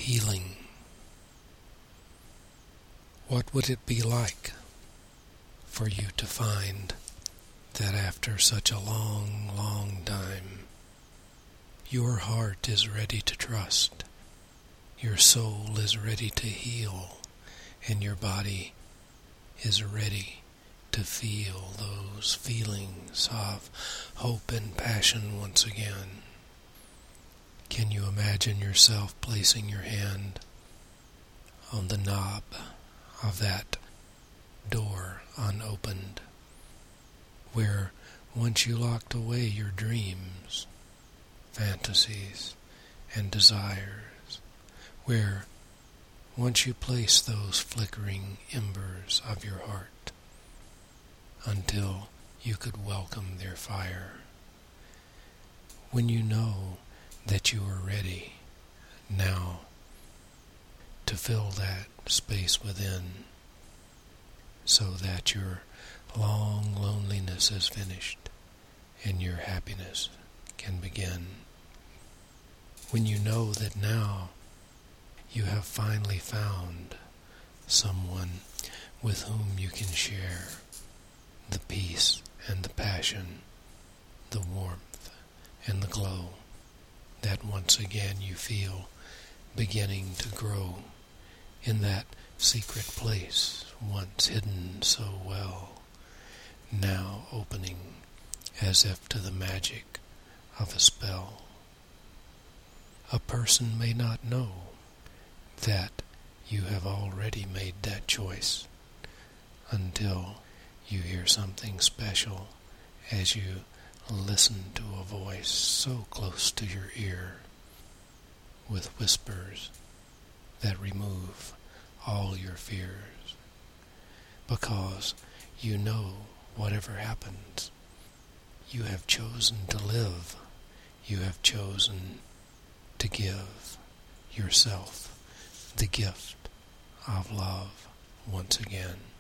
healing. What would it be like for you to find that after such a long, long time, your heart is ready to trust, your soul is ready to heal, and your body is ready to feel those feelings of hope and passion once again? Can you imagine yourself placing your hand on the knob of that door unopened, where once you locked away your dreams, fantasies, and desires, where once you placed those flickering embers of your heart until you could welcome their fire? When you know that you are ready now to fill that space within, so that your long loneliness is finished and your happiness can begin. When you know that now you have finally found someone with whom you can share the peace and the passion, the warmth and the glow that once again you feel beginning to grow in that secret place once hidden so well, now opening as if to the magic of a spell. A person may not know that you have already made that choice until you hear something special as you listen to a voice so close to your ear, with whispers that remove all your fears, because you know whatever happens, you have chosen to live, you have chosen to give yourself the gift of love once again.